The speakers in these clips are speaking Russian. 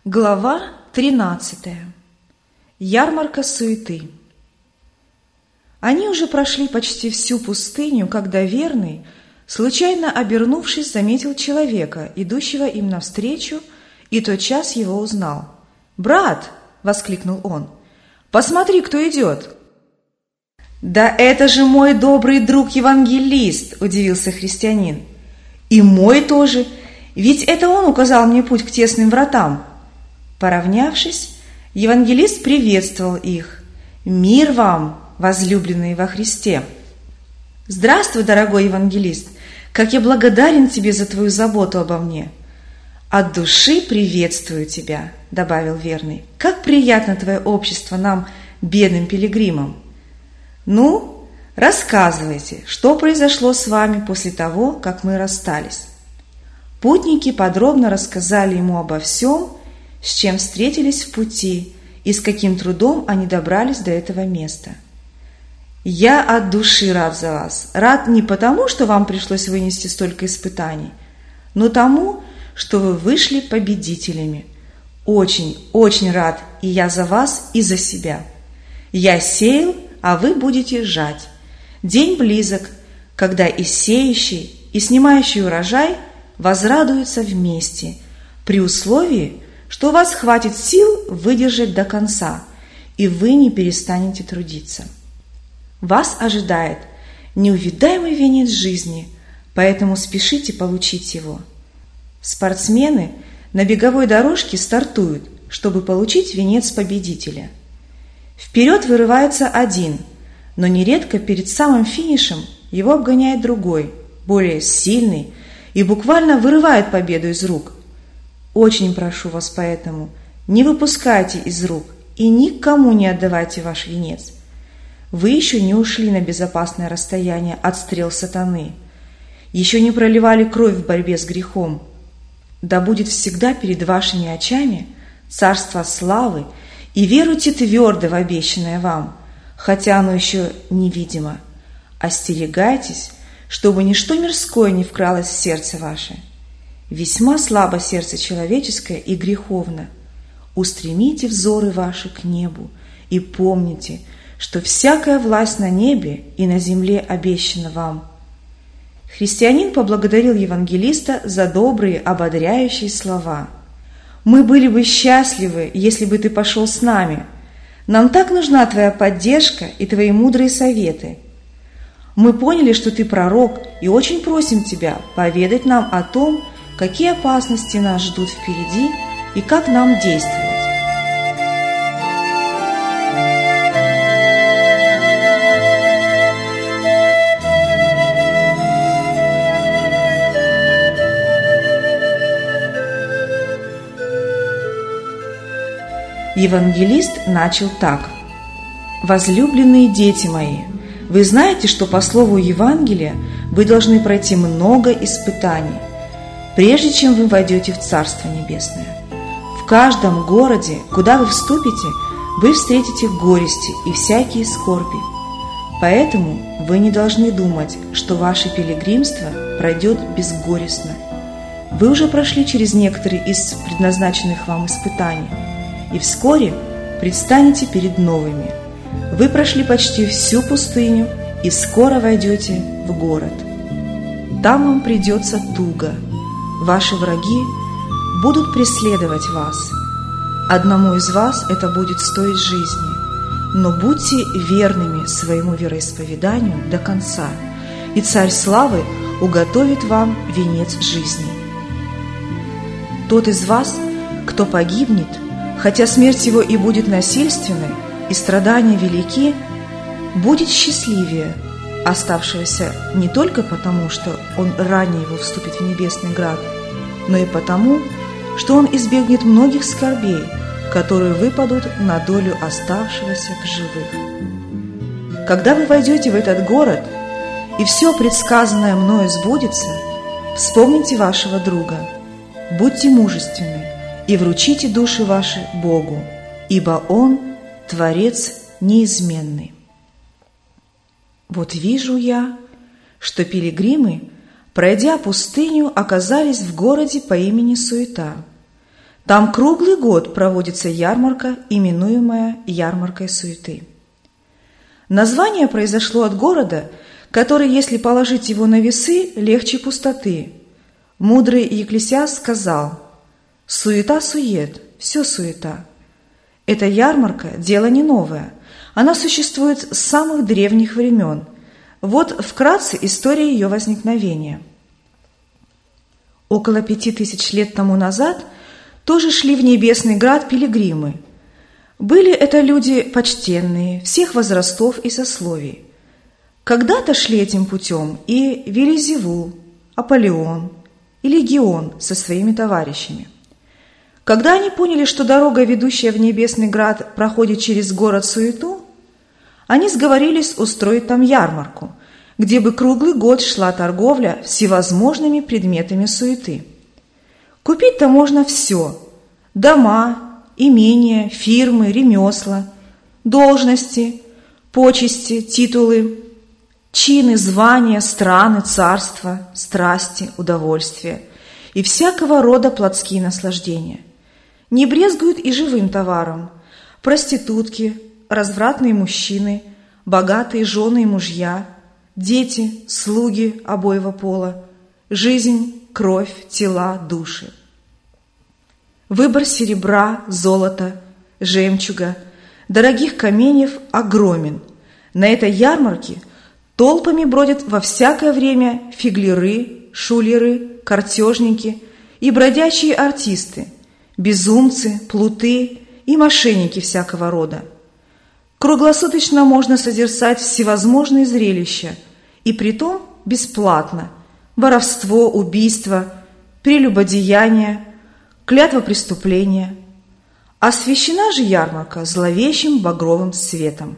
Глава 13. Ярмарка суеты. Они уже прошли почти всю пустыню, когда верный, случайно обернувшись, заметил человека, идущего им навстречу, и тотчас его узнал. «Брат!» — воскликнул он. «Посмотри, кто идет!» «Да это же мой добрый друг-евангелист!» — удивился христианин. «И мой тоже, ведь это он указал мне путь к тесным вратам». Поравнявшись, евангелист приветствовал их. «Мир вам, возлюбленные во Христе!» «Здравствуй, дорогой евангелист! Как я благодарен тебе за твою заботу обо мне!» «От души приветствую тебя!» — добавил верный. «Как приятно твое общество нам, бедным пилигримам!» «Ну, рассказывайте, что произошло с вами после того, как мы расстались?» Путники подробно рассказали ему обо всем, с чем встретились в пути и с каким трудом они добрались до этого места. «Я от души рад за вас. Рад не потому, что вам пришлось вынести столько испытаний, но тому, что вы вышли победителями. Очень, очень рад и я за вас, и за себя. Я сеял, а вы будете жать. День близок, когда и сеющий, и снимающий урожай возрадуются вместе, при условии, что у вас хватит сил выдержать до конца, и вы не перестанете трудиться. Вас ожидает неувидаемый венец жизни, поэтому спешите получить его. Спортсмены на беговой дорожке стартуют, чтобы получить венец победителя. Вперед вырывается один, но нередко перед самым финишем его обгоняет другой, более сильный, и буквально вырывает победу из рук. Очень прошу вас поэтому, не выпускайте из рук и никому не отдавайте ваш венец. Вы еще не ушли на безопасное расстояние от стрел сатаны, еще не проливали кровь в борьбе с грехом. Да будет всегда перед вашими очами царство славы, и веруйте твердо в обещанное вам, хотя оно еще невидимо. Остерегайтесь, чтобы ничто мирское не вкралось в сердце ваше. Весьма слабо сердце человеческое и греховно. Устремите взоры ваши к небу и помните, что всякая власть на небе и на земле обещана вам. Христианин поблагодарил евангелиста за добрые, ободряющие слова. «Мы были бы счастливы, если бы ты пошел с нами. Нам так нужна твоя поддержка и твои мудрые советы. Мы поняли, что ты пророк, и очень просим тебя поведать нам о том, какие опасности нас ждут впереди и как нам действовать». Евангелист начал так. «Возлюбленные дети мои, вы знаете, что по слову Евангелия вы должны пройти много испытаний, прежде чем вы войдете в Царство Небесное. В каждом городе, куда вы вступите, вы встретите горести и всякие скорби. Поэтому вы не должны думать, что ваше пилигримство пройдет безгорестно. Вы уже прошли через некоторые из предназначенных вам испытаний, и вскоре предстанете перед новыми. Вы прошли почти всю пустыню и скоро войдете в город. Там вам придется туго. Ваши враги будут преследовать вас. Одному из вас это будет стоить жизни, но будьте верными своему вероисповеданию до конца, и Царь Славы уготовит вам венец жизни. Тот из вас, кто погибнет, хотя смерть его и будет насильственной, и страдания велики, будет счастливее оставшегося не только потому, что он ранее его вступит в небесный град, но и потому, что он избегнет многих скорбей, которые выпадут на долю оставшегося в живых. Когда вы войдете в этот город, и все предсказанное мною сбудется, вспомните вашего друга, будьте мужественны и вручите души ваши Богу, ибо Он – Творец неизменный. Вот вижу я, что пилигримы, пройдя пустыню, оказались в городе по имени Суета. Там круглый год проводится ярмарка, именуемая ярмаркой суеты. Название произошло от города, который, если положить его на весы, легче пустоты. Мудрый Екклесиаст сказал: «Суета-сует, все суета». Эта ярмарка – дело не новое, она существует с самых древних времен. Вот вкратце история ее возникновения. Около 5000 лет тому назад тоже шли в небесный град пилигримы. Были это люди почтенные, всех возрастов и сословий. Когда-то шли этим путем и Велизевул, Аполеон и Легион со своими товарищами. Когда они поняли, что дорога, ведущая в небесный град, проходит через город Суету, они сговорились устроить там ярмарку, где бы круглый год шла торговля всевозможными предметами суеты. Купить-то можно все – дома, имения, фирмы, ремесла, должности, почести, титулы, чины, звания, страны, царства, страсти, удовольствия и всякого рода плотские наслаждения. Не брезгуют и живым товаром – проститутки, развратные мужчины, богатые жены и мужья, дети, слуги обоего пола, жизнь, кровь, тела, души. Выбор серебра, золота, жемчуга, дорогих каменьев огромен. На этой ярмарке толпами бродят во всякое время фигляры, шулеры, картежники и бродячие артисты, безумцы, плуты и мошенники всякого рода. Круглосуточно можно созерцать всевозможные зрелища, и притом бесплатно: воровство, убийство, прелюбодеяние, клятва преступления. Освещена же ярмарка зловещим багровым светом.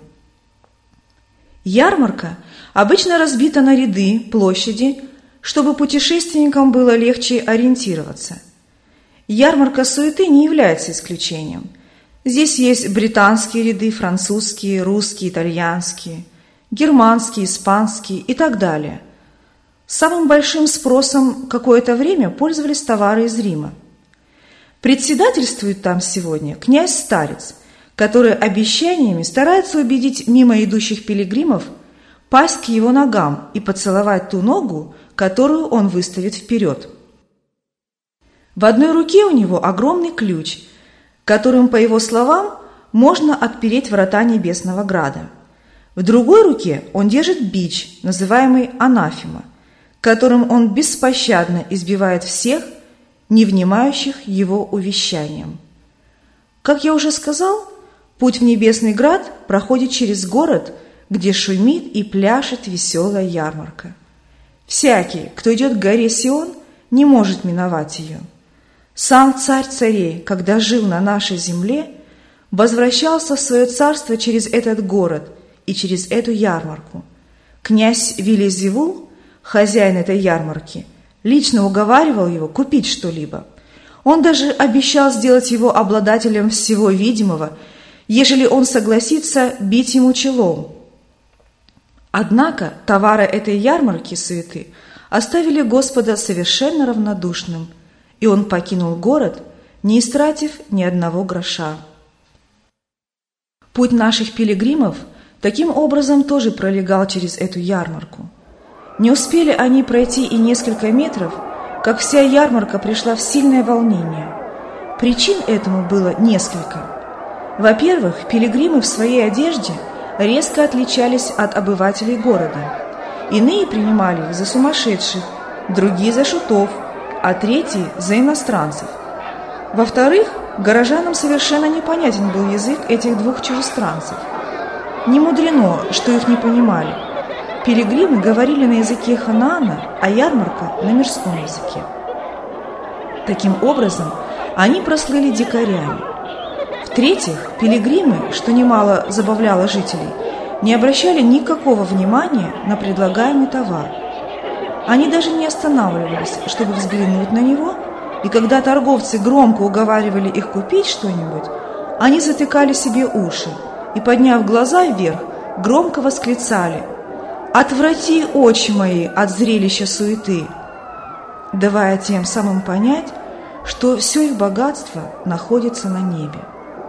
Ярмарка обычно разбита на ряды, площади, чтобы путешественникам было легче ориентироваться. Ярмарка суеты не является исключением. Здесь есть британские ряды, французские, русские, итальянские, германские, испанские и так далее. Самым большим спросом какое-то время пользовались товары из Рима. Председательствует там сегодня князь-старец, который обещаниями старается убедить мимо идущих пилигримов пасть к его ногам и поцеловать ту ногу, которую он выставит вперед. В одной руке у него огромный ключ, которым, по его словам, можно отпереть врата Небесного Града. В другой руке он держит бич, называемый анафема, которым он беспощадно избивает всех, не внимающих его увещаниям. Как я уже сказал, путь в Небесный Град проходит через город, где шумит и пляшет веселая ярмарка. Всякий, кто идет к горе Сион, не может миновать ее. Сам царь царей, когда жил на нашей земле, возвращался в свое царство через этот город и через эту ярмарку. Князь Велизевул, хозяин этой ярмарки, лично уговаривал его купить что-либо. Он даже обещал сделать его обладателем всего видимого, ежели он согласится бить ему челом. Однако товары этой ярмарки суеты оставили Господа совершенно равнодушным, и он покинул город, не истратив ни одного гроша. Путь наших пилигримов таким образом тоже пролегал через эту ярмарку. Не успели они пройти и несколько метров, как вся ярмарка пришла в сильное волнение. Причин этому было несколько. Во-первых, пилигримы в своей одежде резко отличались от обывателей города. Иные принимали их за сумасшедших, другие за шутов, а третьи за иностранцев. Во-вторых, горожанам совершенно непонятен был язык этих двух чужестранцев. Не мудрено, что их не понимали. Пилигримы говорили на языке Ханаана, а ярмарка – на мирском языке. Таким образом, они прослыли дикарями. В-третьих, пилигримы, что немало забавляло жителей, не обращали никакого внимания на предлагаемый товар. Они даже не останавливались, чтобы взглянуть на него, и когда торговцы громко уговаривали их купить что-нибудь, они затыкали себе уши и, подняв глаза вверх, громко восклицали: «Отврати очи мои от зрелища суеты», давая тем самым понять, что все их богатство находится на небе.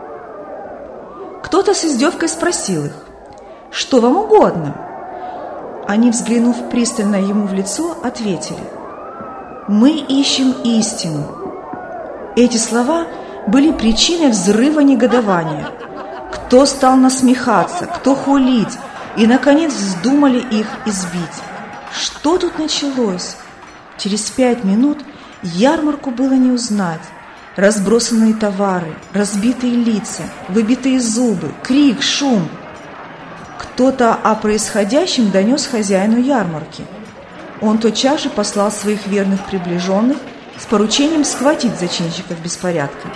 Кто-то с издевкой спросил их: «Что вам угодно?» Они, взглянув пристально ему в лицо, ответили: «Мы ищем истину». Эти слова были причиной взрыва негодования. Кто стал насмехаться, кто хулить, и, наконец, вздумали их избить. Что тут началось? Через 5 минут ярмарку было не узнать. Разбросанные товары, разбитые лица, выбитые зубы, крик, шум. Кто-то о происходящем донес хозяину ярмарки. Он тотчас же послал своих верных приближенных с поручением схватить зачинщиков беспорядка.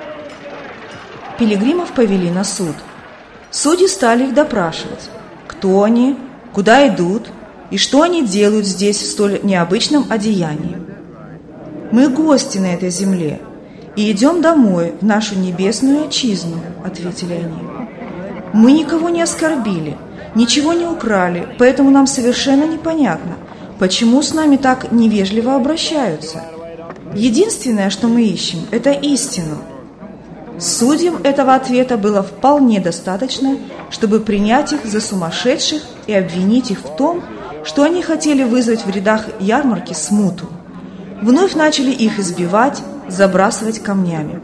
Пилигримов повели на суд. Судьи стали их допрашивать. Кто они, куда идут и что они делают здесь в столь необычном одеянии. «Мы гости на этой земле и идем домой, в нашу небесную отчизну», — ответили они. «Мы никого не оскорбили, ничего не украли, поэтому нам совершенно непонятно, почему с нами так невежливо обращаются. Единственное, что мы ищем, это истину». Судьям этого ответа было вполне достаточно, чтобы принять их за сумасшедших и обвинить их в том, что они хотели вызвать в рядах ярмарки смуту. Вновь начали их избивать, забрасывать камнями.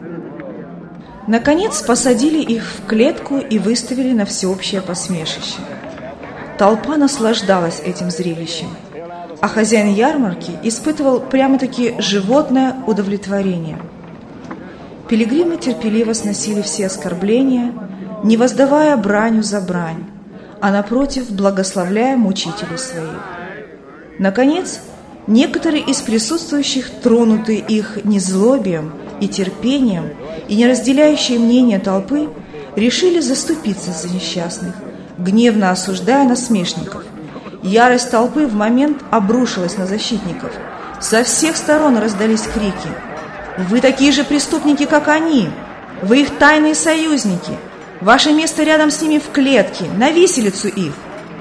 Наконец посадили их в клетку и выставили на всеобщее посмешище. Толпа наслаждалась этим зрелищем, а хозяин ярмарки испытывал прямо-таки животное удовлетворение. Пилигримы терпеливо сносили все оскорбления, не воздавая бранью за брань, а напротив благословляя мучителей своих. Наконец, некоторые из присутствующих, тронутые их незлобием и терпением и не разделяющие мнения толпы, решили заступиться за несчастных, гневно осуждая насмешников. Ярость толпы в момент обрушилась на защитников. Со всех сторон раздались крики: «Вы такие же преступники, как они! Вы их тайные союзники! Ваше место рядом с ними в клетке, на виселицу их!»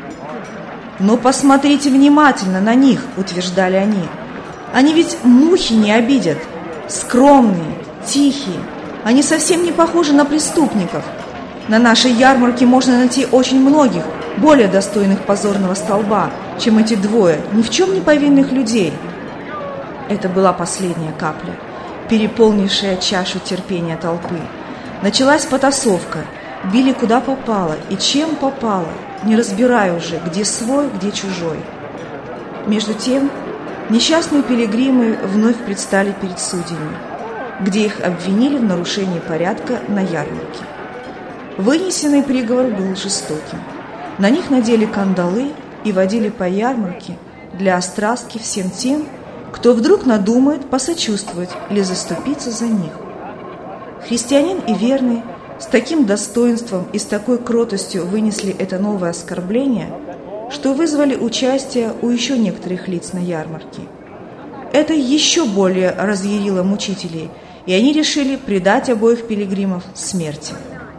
«Но посмотрите внимательно на них», — утверждали они. «Они ведь мухи не обидят, скромные, тихие, они совсем не похожи на преступников. На нашей ярмарке можно найти очень многих, более достойных позорного столба, чем эти двое ни в чем не повинных людей». Это была последняя капля, переполнившая чашу терпения толпы. Началась потасовка, били куда попало и чем попало, не разбирая уже, где свой, где чужой. Между тем, несчастные пилигримы вновь предстали перед судьями, где их обвинили в нарушении порядка на ярмарке. Вынесенный приговор был жестоким. На них надели кандалы и водили по ярмарке для острастки всем тем, кто вдруг надумает посочувствовать или заступиться за них. Христианин и верный с таким достоинством и с такой кротостью вынесли это новое оскорбление, что вызвали участие у еще некоторых лиц на ярмарке. Это еще более разъярило мучителей, и они решили предать обоих пилигримов смерти.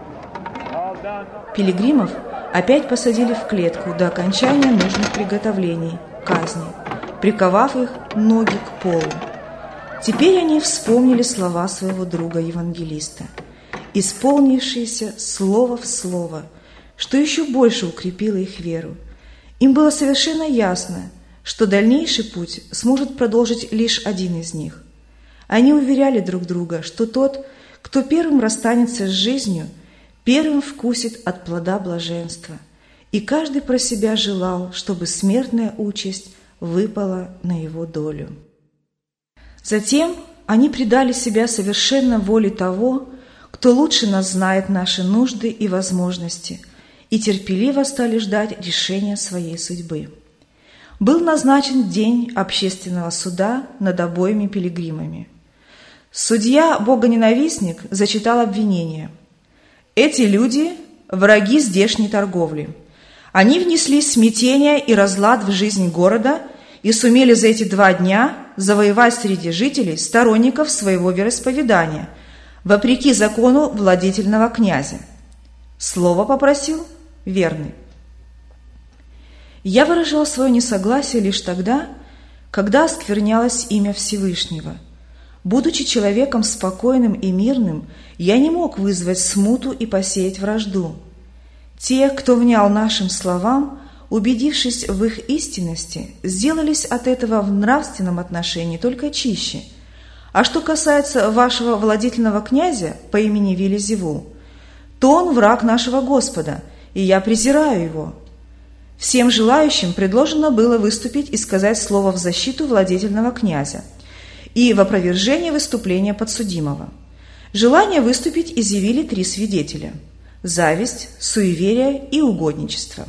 Пилигримов опять посадили в клетку до окончания нужных приготовлений казни, приковав их ноги к полу. Теперь они вспомнили слова своего друга-евангелиста, исполнившиеся слово в слово, что еще больше укрепило их веру. Им было совершенно ясно, что дальнейший путь сможет продолжить лишь один из них. Они уверяли друг друга, что тот, кто первым расстанется с жизнью, первым вкусит от плода блаженства, и каждый про себя желал, чтобы смертная участь выпала на его долю. Затем они предали себя совершенно воле того, кто лучше нас знает наши нужды и возможности, и терпеливо стали ждать решения своей судьбы. Был назначен день общественного суда над обоими пилигримами. Судья, богоненавистник, зачитал обвинение. Эти люди – враги здешней торговли. Они внесли смятение и разлад в жизнь города и сумели за эти 2 дня завоевать среди жителей сторонников своего вероисповедания, вопреки закону владетельного князя. Слово попросил верный. Я выражал свое несогласие лишь тогда, когда осквернялось имя Всевышнего, Будучи человеком спокойным и мирным, я не мог вызвать смуту и посеять вражду. Те, кто внял нашим словам, убедившись в их истинности, сделались от этого в нравственном отношении только чище. А что касается вашего владетельного князя по имени Велизевул, то он враг нашего Господа, и я презираю его. Всем желающим предложено было выступить и сказать слово в защиту владетельного князя и в опровержение выступления подсудимого. Желание выступить изъявили 3 свидетеля – зависть, суеверие и угодничество.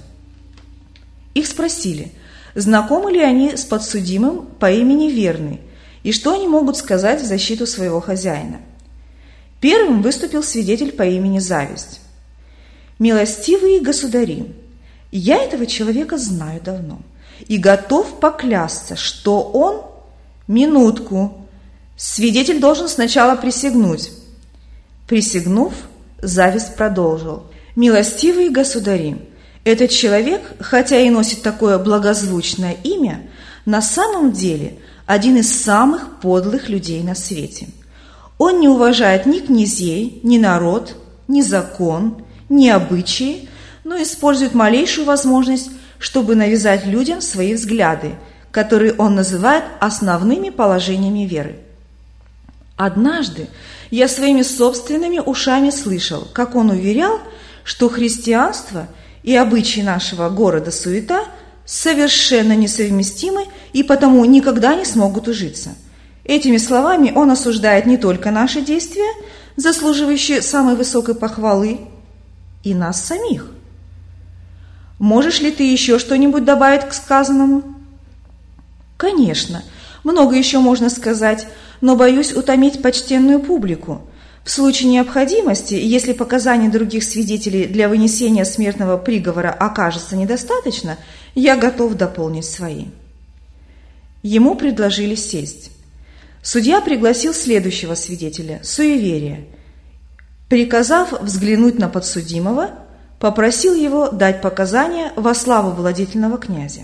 Их спросили, знакомы ли они с подсудимым по имени Верный и что они могут сказать в защиту своего хозяина. Первым выступил свидетель по имени Зависть. «Милостивые государи, я этого человека знаю давно и готов поклясться, что он...» «Минутку. Свидетель должен сначала присягнуть». Присягнув, Зависть продолжил. «Милостивые государи, этот человек, хотя и носит такое благозвучное имя, на самом деле один из самых подлых людей на свете. Он не уважает ни князей, ни народ, ни закон, ни обычаи, но использует малейшую возможность, чтобы навязать людям свои взгляды, которые он называет основными положениями веры. Однажды я своими собственными ушами слышал, как он уверял, что христианство и обычаи нашего города суета совершенно несовместимы и потому никогда не смогут ужиться. Этими словами он осуждает не только наши действия, заслуживающие самой высокой похвалы, и нас самих. Можешь ли ты еще что-нибудь добавить к сказанному? Конечно, много еще можно сказать, но боюсь утомить почтенную публику. В случае необходимости, если показаний других свидетелей для вынесения смертного приговора окажется недостаточно, я готов дополнить свои. Ему предложили сесть. Судья пригласил следующего свидетеля, суеверия. Приказав взглянуть на подсудимого, попросил его дать показания во славу владетельного князя.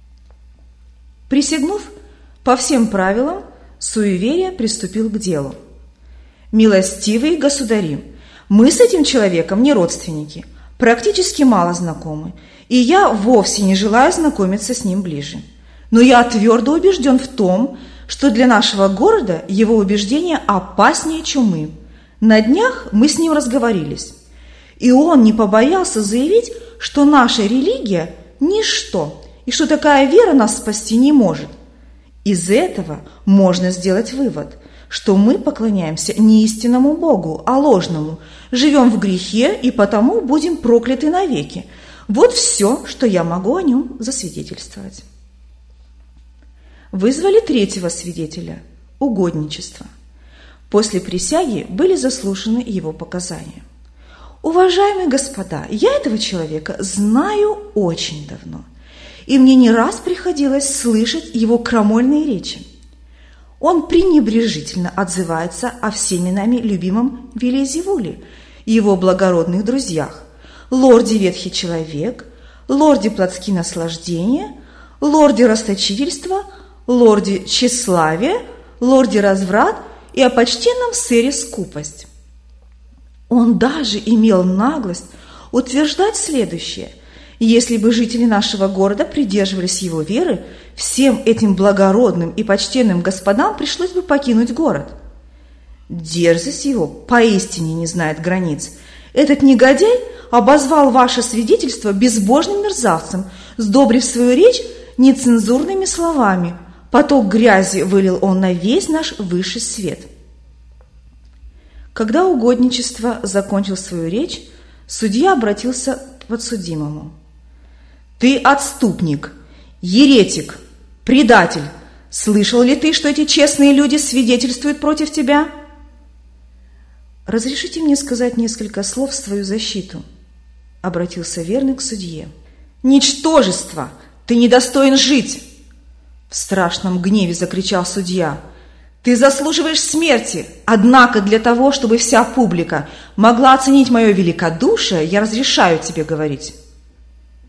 Присягнув по всем правилам, суеверие приступил к делу. «Милостивые государи, мы с этим человеком не родственники, практически мало знакомы, и я вовсе не желаю знакомиться с ним ближе. Но я твердо убежден в том, что для нашего города его убеждения опаснее чумы. На днях мы с ним разговорились, и он не побоялся заявить, что наша религия – ничто, и что такая вера нас спасти не может. Из этого можно сделать вывод, что мы поклоняемся не истинному Богу, а ложному, живем в грехе и потому будем прокляты навеки. Вот все, что я могу о нем засвидетельствовать». Вызвали 3-го свидетеля – угодничество. После присяги были заслушаны его показания. «Уважаемые господа, я этого человека знаю очень давно, и мне не раз приходилось слышать его крамольные речи. Он пренебрежительно отзывается о всеми нами любимом Велизевуле и его благородных друзьях, лорде Ветхий Человек, лорде Плотские Наслаждения, лорде Расточительства, лорде Тщеславия, лорде Разврат и о почтенном сэре Скупость. Он даже имел наглость утверждать следующее: если бы жители нашего города придерживались его веры, всем этим благородным и почтенным господам пришлось бы покинуть город. Дерзость его поистине не знает границ. Этот негодяй обозвал ваше свидетельство безбожным мерзавцем, сдобрив свою речь нецензурными словами. Поток грязи вылил он на весь наш высший свет. Когда угодничество закончил свою речь, судья обратился к подсудимому. «Ты отступник, еретик, предатель. Слышал ли ты, что эти честные люди свидетельствуют против тебя?» «Разрешите мне сказать несколько слов в свою защиту», — обратился Верный к судье. «Ничтожество! Ты недостоин жить!» В страшном гневе закричал судья. «Ты заслуживаешь смерти, однако для того, чтобы вся публика могла оценить мое великодушие, я разрешаю тебе говорить».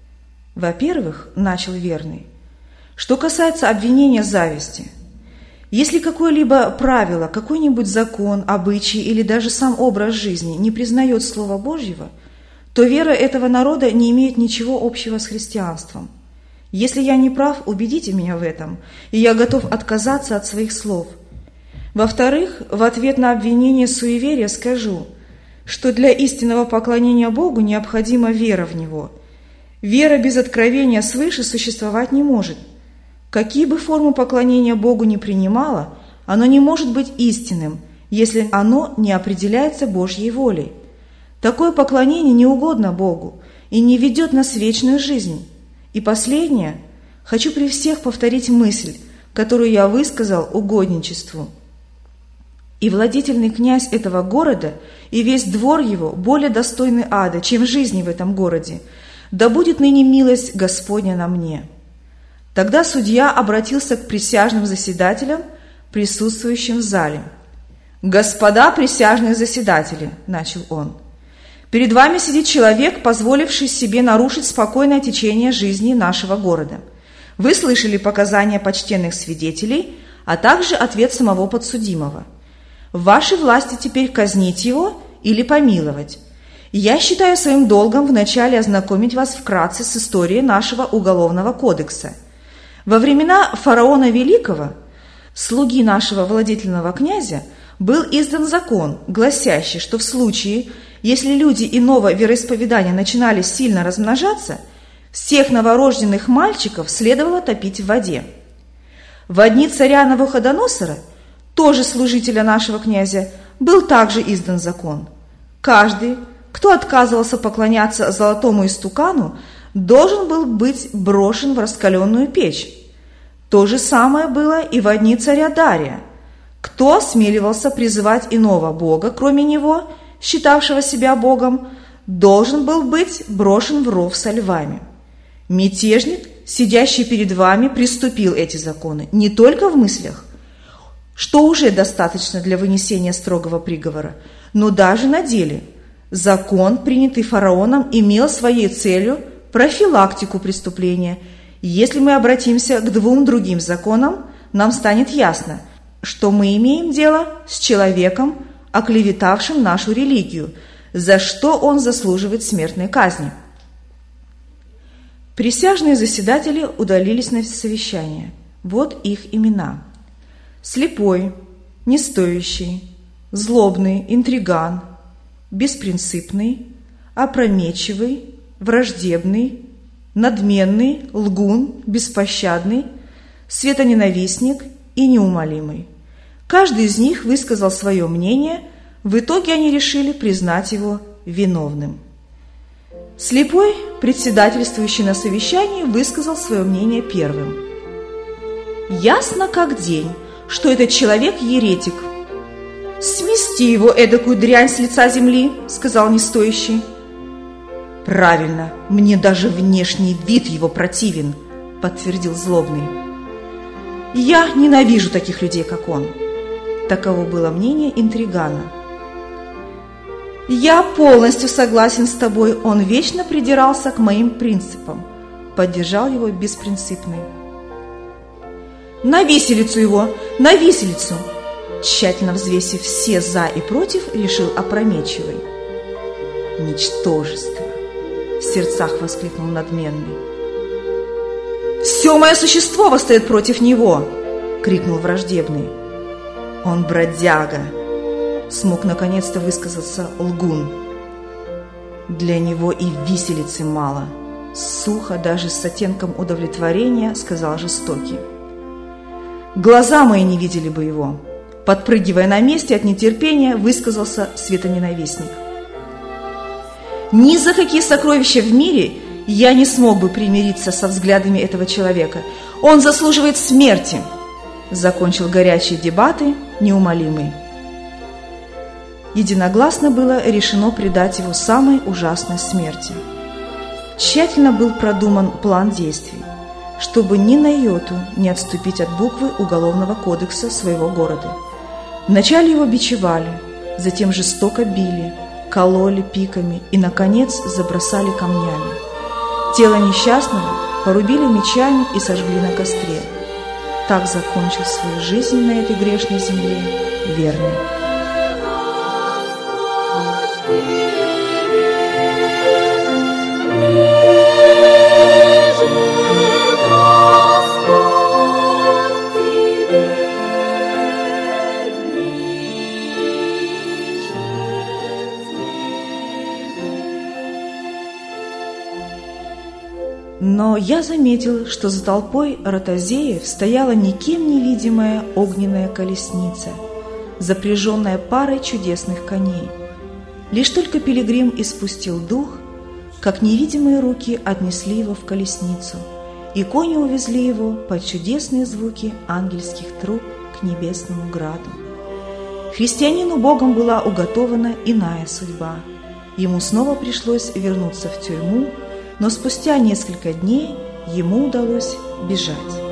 «Во-первых, — начал Верный, — что касается обвинения зависти, Если какое-либо правило, какой-нибудь закон, обычай или даже сам образ жизни не признает Слова Божьего, то вера этого народа не имеет ничего общего с христианством. Если я не прав, убедите меня в этом, и я готов отказаться от своих слов. Во-вторых, в ответ на обвинение суеверия скажу, что для истинного поклонения Богу необходима вера в Него. Вера без откровения свыше существовать не может. Какие бы формы поклонения Богу ни принимало, оно не может быть истинным, если оно не определяется Божьей волей. Такое поклонение не угодно Богу и не ведет нас в вечную жизнь. И последнее, хочу при всех повторить мысль, которую я высказал угодничеству. И владетельный князь этого города, и весь двор его более достойны ада, чем жизни в этом городе. Да будет ныне милость Господня на мне». Тогда судья обратился к присяжным заседателям, присутствующим в зале. «Господа присяжные заседатели», – начал он, – «перед вами сидит человек, позволивший себе нарушить спокойное течение жизни нашего города. Вы слышали показания почтенных свидетелей, а также ответ самого подсудимого. В вашей власти теперь казнить его или помиловать. Я считаю своим долгом вначале ознакомить вас вкратце с историей нашего уголовного кодекса. Во времена фараона Великого, слуги нашего владетельного князя, был издан закон, гласящий, что в случае, если люди иного вероисповедания начинали сильно размножаться, всех новорожденных мальчиков следовало топить в воде. В дни царя Навуходоносора, тоже служителя нашего князя, был также издан закон. Каждый, кто отказывался поклоняться золотому истукану, должен был быть брошен в раскаленную печь. То же самое было и во дни царя Дария. Кто осмеливался призывать иного бога, кроме него, считавшего себя богом, должен был быть брошен в ров со львами. Мятежник, сидящий перед вами, приступил эти законы не только в мыслях, что уже достаточно для вынесения строгого приговора, но даже на деле. Закон, принятый фараоном, имел своей целью профилактику преступления. Если мы обратимся к двум другим законам, нам станет ясно, что мы имеем дело с человеком, оклеветавшим нашу религию, за что он заслуживает смертной казни. Присяжные заседатели удалились на совещание. Вот их имена: слепой, нестоящий, злобный, интриган, беспринципный, опрометчивый, враждебный, надменный, лгун, беспощадный, светоненавистник и неумолимый. Каждый из них высказал свое мнение, в итоге они решили признать его виновным. Слепой, председательствующий на совещании, высказал свое мнение первым. «Ясно как день, что этот человек еретик». «Смести его, эдакую дрянь, с лица земли», — сказал нестоящий. «Правильно, мне даже внешний вид его противен», — подтвердил злобный. «Я ненавижу таких людей, как он». Таково было мнение интригана. «Я полностью согласен с тобой, он вечно придирался к моим принципам», — поддержал его беспринципный. «На виселицу его! На виселицу!» Тщательно взвесив все «за» и «против», решил опрометчивый. «Ничтожество!» — в сердцах воскликнул надменный. «Все мое существо восстает против него!» — крикнул враждебный. «Он бродяга!» — смог наконец-то высказаться лгун. «Для него и виселицы мало!» — сухо, даже с оттенком удовлетворения, сказал жестокий. «Глаза мои не видели бы его!» Подпрыгивая на месте от нетерпения, высказался светоненавистник. «Ни за какие сокровища в мире я не смог бы примириться со взглядами этого человека. Он заслуживает смерти!» Закончил горячие дебаты неумолимый. Единогласно было решено предать его самой ужасной смерти. Тщательно был продуман план действий, чтобы ни на йоту не отступить от буквы Уголовного кодекса своего города. Вначале его бичевали, затем жестоко били, кололи пиками и, наконец, забросали камнями. Тело несчастного порубили мечами и сожгли на костре. Так закончил свою жизнь на этой грешной земле верный. Но я заметил, что за толпой ротозеев стояла никем невидимая огненная колесница, запряженная парой чудесных коней. Лишь только пилигрим испустил дух, как невидимые руки отнесли его в колесницу, и кони увезли его под чудесные звуки ангельских труб к небесному граду. Христианину Богом была уготована иная судьба. Ему снова пришлось вернуться в тюрьму, но спустя несколько дней ему удалось бежать.